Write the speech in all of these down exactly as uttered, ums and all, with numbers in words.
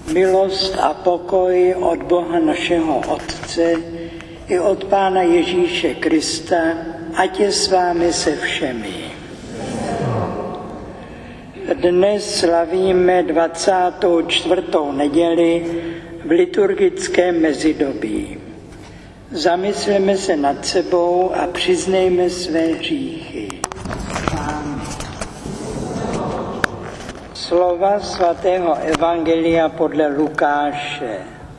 Milost a pokoj od Boha našeho Otce i od Pána Ježíše Krista, ať je s vámi se všemi. Dnes slavíme dvacátou čtvrtou neděli v liturgickém mezidobí. Zamysleme se nad sebou a přiznejme své hříchy. Slova svatého Evangelia podle Lukáše.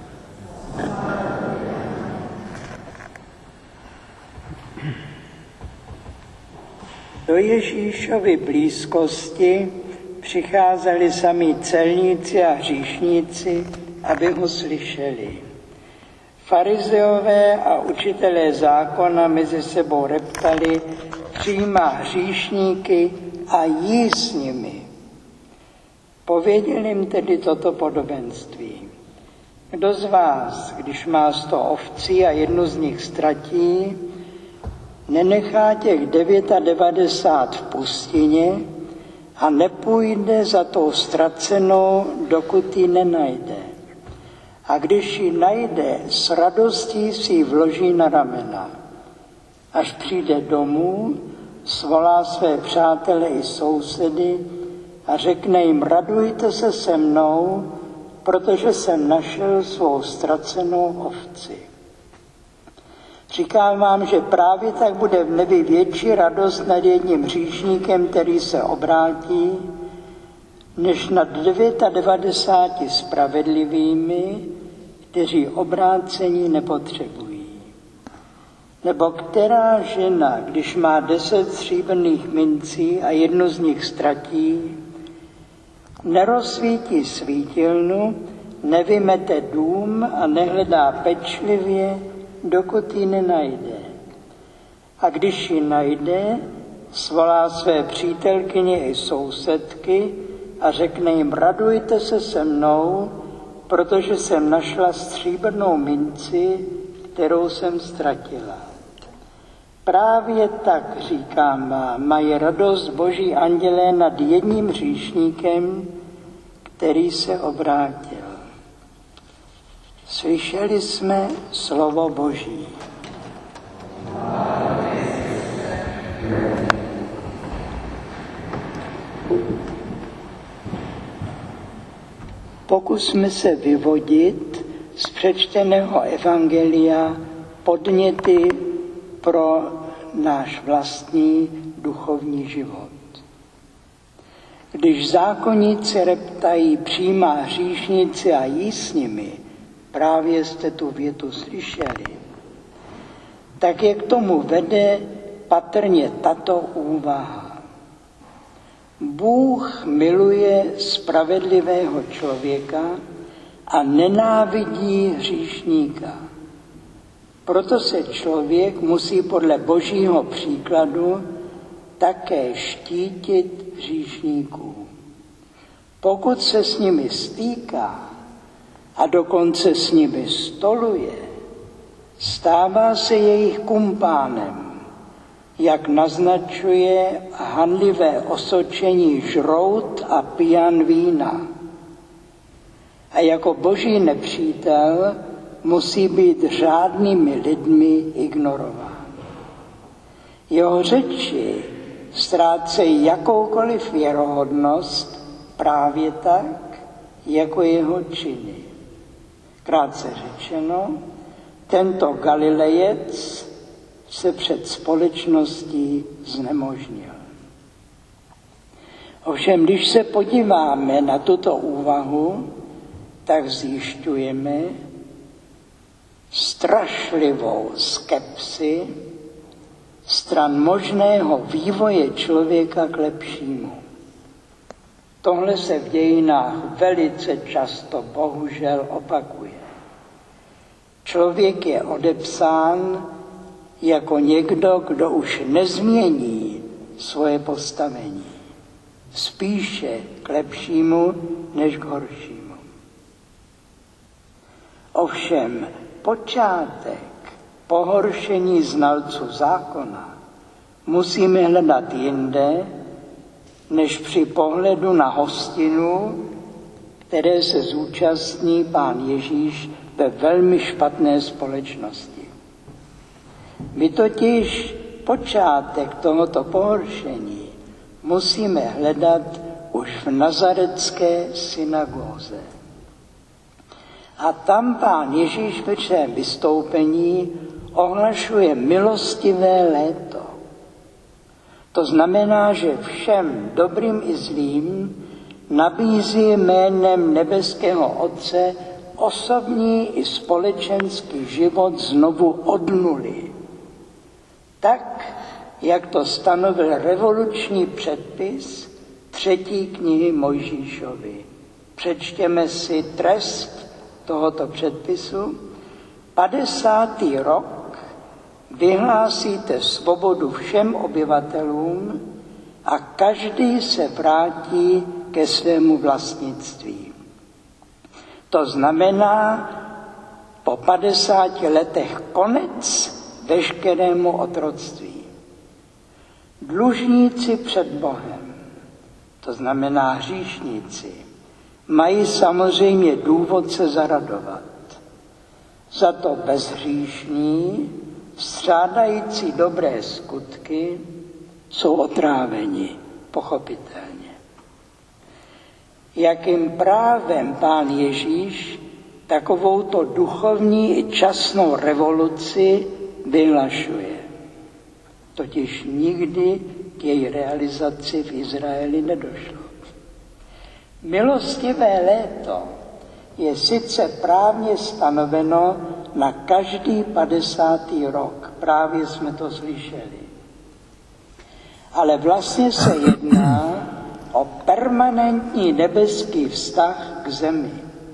Do Ježíšovy blízkosti přicházeli sami celníci a hříšníci, aby ho slyšeli. Farizeové a učitelé zákona mezi sebou reptali, přijímá hříšníky a jí s nimi. Pověděl jim tedy toto podobenství. Kdo z vás, když má sto ovcí a jednu z nich ztratí, nenechá těch devadesát devět v pustině a nepůjde za tou ztracenou, dokud ji nenajde. A když ji najde, s radostí si ji vloží na ramena. Až přijde domů, svolá své přátele i sousedy a řekne jim, radujte se se mnou, protože jsem našel svou ztracenou ovci. Říkám vám, že právě tak bude v nebi větší radost nad jedním hříšníkem, který se obrátí, než nad devadesát devět spravedlivými, kteří obrácení nepotřebují. Nebo která žena, když má deset stříbrných mincí a jednu z nich ztratí, nerozsvítí svítilnu, nevymete dům a nehledá pečlivě, dokud ji nenajde. A když ji najde, svolá své přítelkyně i sousedky a řekne jim, radujte se se mnou, protože jsem našla stříbrnou minci, kterou jsem ztratila. Právě tak, říkám vám, mají radost boží andělé nad jedním hříšníkem, který se obrátil. Slyšeli jsme slovo Boží. Pokusme se vyvodit z přečteného evangelia podněty pro náš vlastní duchovní život. Když zákonníci reptají, přijímá hříšníci a jí s nimi, právě jste tu větu slyšeli, tak je k tomu vede patrně tato úvaha. Bůh miluje spravedlivého člověka a nenávidí hříšníka. Proto se člověk musí podle božího příkladu také štítit hříšníků. Pokud se s nimi stýká a dokonce s nimi stoluje, stává se jejich kumpánem, jak naznačuje hanlivé osočení žrout a pijan vína. A jako boží nepřítel musí být řádnými lidmi ignorován. Jeho řeči ztrácejí jakoukoliv věrohodnost právě tak, jako jeho činy. Krátce řečeno, tento Galilejec se před společností znemožnil. Ovšem, když se podíváme na tuto úvahu, tak zjišťujeme strašlivou skepsi stran možného vývoje člověka k lepšímu. Tohle se v dějinách velice často bohužel opakuje. Člověk je odepsán jako někdo, kdo už nezmění svoje postavení. Spíše k lepšímu, než k horšímu. Ovšem, počátek pohoršení znalců zákona musíme hledat jinde, než při pohledu na hostinu, které se zúčastní Pán Ježíš ve velmi špatné společnosti. My totiž počátek tohoto pohoršení musíme hledat už v nazaretské synagóze. A tam Pán Ježíš v svém vystoupení ohlašuje milostivé léto. To znamená, že všem dobrým i zlým nabízí jménem nebeského Otce osobní i společenský život znovu od nuly. Tak, jak to stanovil revoluční předpis třetí knihy Mojžíšovy. Přečtěme si trest tohoto předpisu. padesátý rok vyhlásíte svobodu všem obyvatelům a každý se vrátí ke svému vlastnictví. To znamená po padesáti letech konec veškerému otroctví. Dlužníci před Bohem, to znamená hříšníci, mají samozřejmě důvod se zaradovat. Za to bezhříšní, střádající dobré skutky, jsou otráveni, pochopitelně. Jakým právem Pán Ježíš takovouto duchovní i časnou revoluci vyhlašuje. Totiž nikdy k její realizaci v Izraeli nedošlo. Milostivé léto je sice právně stanoveno na každý padesátý rok, právě jsme to slyšeli. Ale vlastně se jedná o permanentní nebeský vztah k zemi.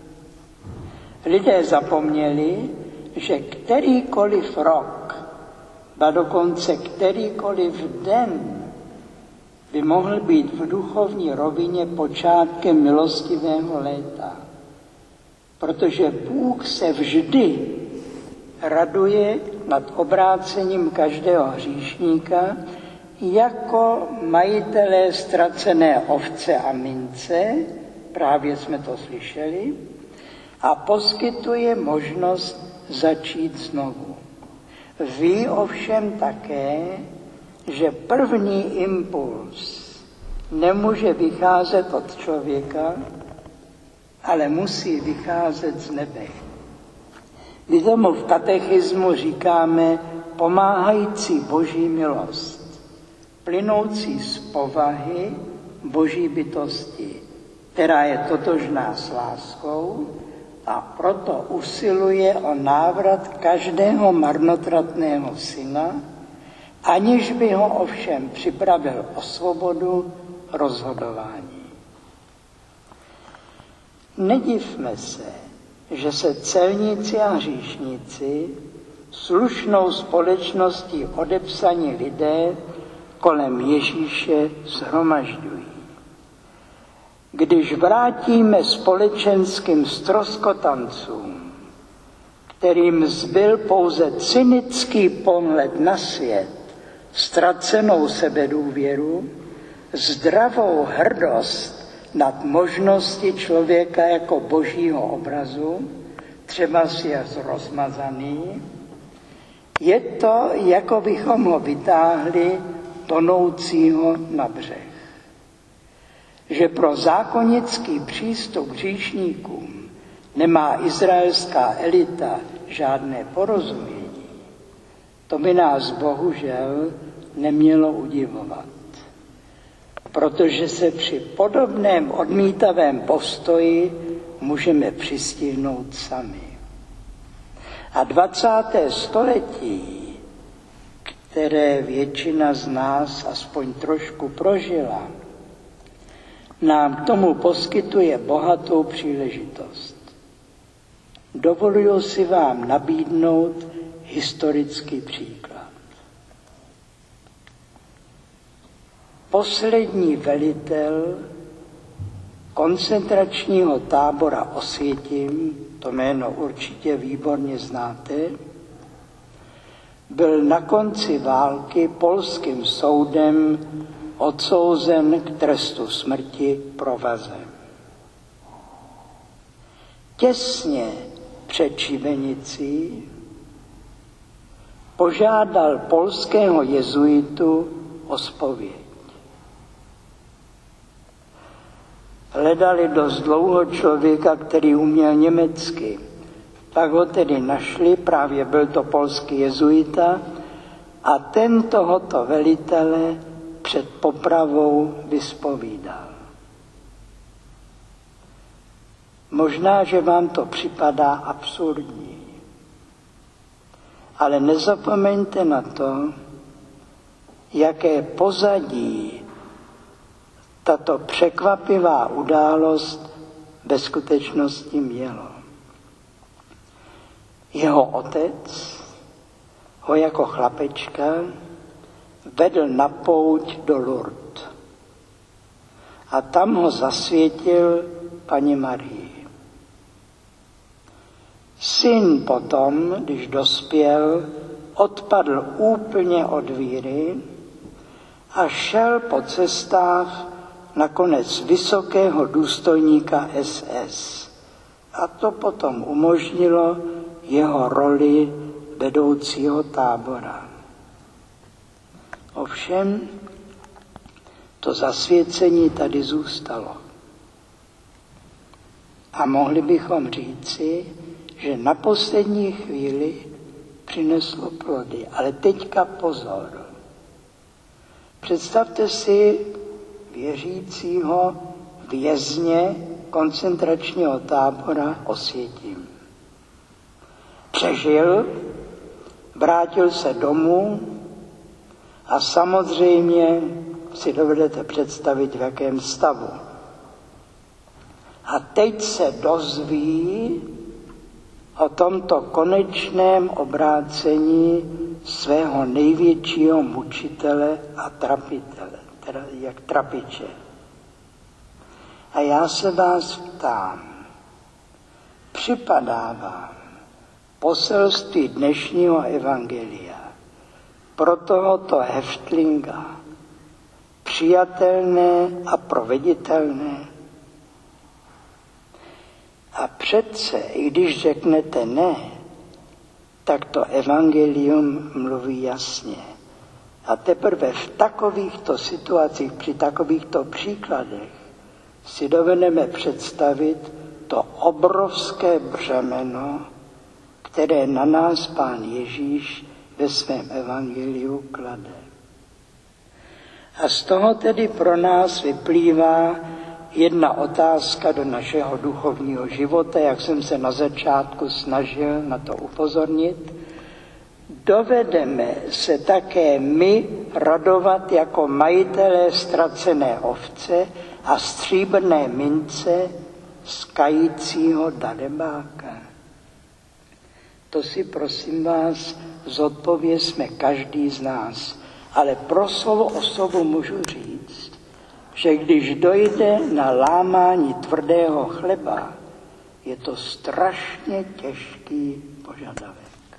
Lidé zapomněli, že kterýkoliv rok, ba dokonce kterýkoliv den by mohl být v duchovní rovině počátkem milostivého léta. Protože Bůh se vždy raduje nad obrácením každého hříšníka jako majitelé ztracené ovce a mince, právě jsme to slyšeli, a poskytuje možnost začít znovu. Ví ovšem také, že první impuls nemůže vycházet od člověka, ale musí vycházet z nebe. My tomu v katechismu říkáme pomáhající Boží milost, plynoucí z povahy Boží bytosti, která je totožná s láskou a proto usiluje o návrat každého marnotratného syna, aniž by ho ovšem připravil o svobodu rozhodování. Nedivme se, že se celníci a hříšníci, slušnou společností odepsaní lidé kolem Ježíše shromažďují. Když vrátíme společenským ztroskotancům, kterým zbyl pouze cynický pohled na svět, ztracenou sebedůvěru, zdravou hrdost nad možnosti člověka jako božího obrazu, třeba si je rozmazaný, je to, jako bychom ho vytáhli tonoucího na břeh. Že pro zákonický přístup k hříšníkům nemá izraelská elita žádné porozumění, to by nás bohužel nemělo udivovat. Protože se při podobném odmítavém postoji můžeme přistihnout sami. A dvacáté století, které většina z nás aspoň trošku prožila, nám k tomu poskytuje bohatou příležitost. Dovoluji si vám nabídnout historický příklad. Poslední velitel koncentračního tábora Osvětim, to jméno určitě výborně znáte, byl na konci války polským soudem odsouzen k trestu smrti provazem. těsně před Šibenicí požádal polského jezuitu o zpověď. Hledali dost dlouho člověka, který uměl německy. Pak ho tedy našli, právě byl to polský jezuita, a ten tohoto velitele před popravou vyspovídal. Možná, že vám to připadá absurdní, ale nezapomeňte na to, jaké pozadí tato překvapivá událost ve skutečnosti mělo. Jeho otec ho jako chlapečka vedl na pouť do Lourdes a tam ho zasvětil Paně Marii. Syn potom, když dospěl, odpadl úplně od víry a šel po cestách nakonec vysokého důstojníka S S. A to potom umožnilo jeho roli vedoucího tábora. Ovšem, to zasvěcení tady zůstalo. A mohli bychom říci, že na poslední chvíli přineslo plody. Ale teďka pozor. Představte si věřícího vězně koncentračního tábora Osvětim. Přežil, vrátil se domů a samozřejmě si dovedete představit, v jakém stavu. A teď se dozví o tomto konečném obrácení svého největšího mučitele a trapitele, teda jak trapiče. A já se vás ptám, připadá vám poselství dnešního evangelia pro tohoto heftlinga přijatelné a proveditelné? A přece, i když řeknete ne, tak to evangelium mluví jasně. A teprve v takovýchto situacích, při takovýchto příkladech si dovedeme představit to obrovské břemeno, které na nás Pán Ježíš ve svém evangeliu klade. A z toho tedy pro nás vyplývá jedna otázka do našeho duchovního života, jak jsem se na začátku snažil na to upozornit. Dovedeme se také my radovat jako majitelé ztracené ovce a stříbrné mince z kajícího darebáka? To si prosím vás zodpovězme každý z nás. Ale pro svou osobu můžu říct, že když dojde na lámání tvrdého chleba, je to strašně těžký požadavek.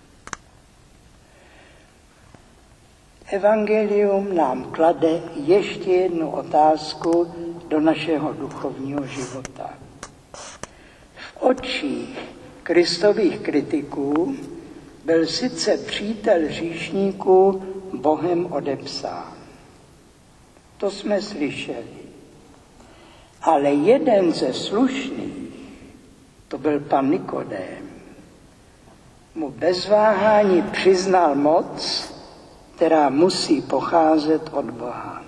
Evangelium nám klade ještě jednu otázku do našeho duchovního života. V očích Kristových kritiků byl sice přítel hříšníků Bohem odepsán. To jsme slyšeli. Ale jeden ze slušných, to byl pan Nikodém, mu bez váhání přiznal moc, která musí pocházet od Boha.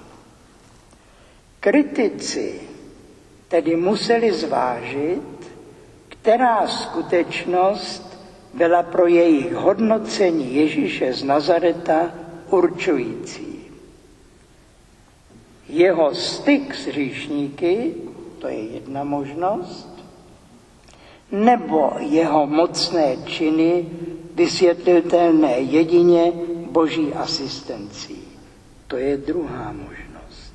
Kritici tedy museli zvážit, která skutečnost byla pro jejich hodnocení Ježíše z Nazareta určující. Jeho styk s hříšníky, to je jedna možnost, nebo jeho mocné činy vysvětlitelné jedině Boží asistencí. To je druhá možnost.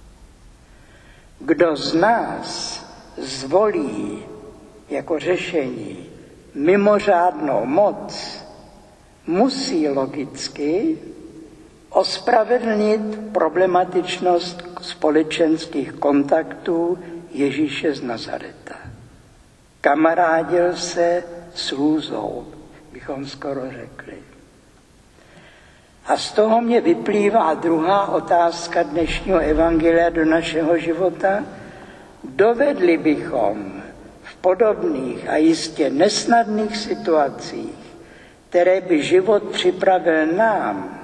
Kdo z nás zvolí jako řešení mimořádnou moc, musí logicky ospravedlnit problematičnost společenských kontaktů Ježíše z Nazareta. Kamarádil se s lůzou, bychom skoro řekli. A z toho mě vyplývá druhá otázka dnešního evangelia do našeho života. Dovedli bychom v podobných a jistě nesnadných situacích, které by život připravil nám,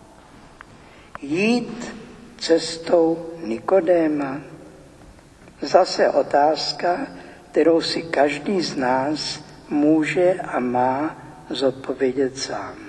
jít cestou Nikodéma? Zase otázka, kterou si každý z nás může a má zodpovědět sám.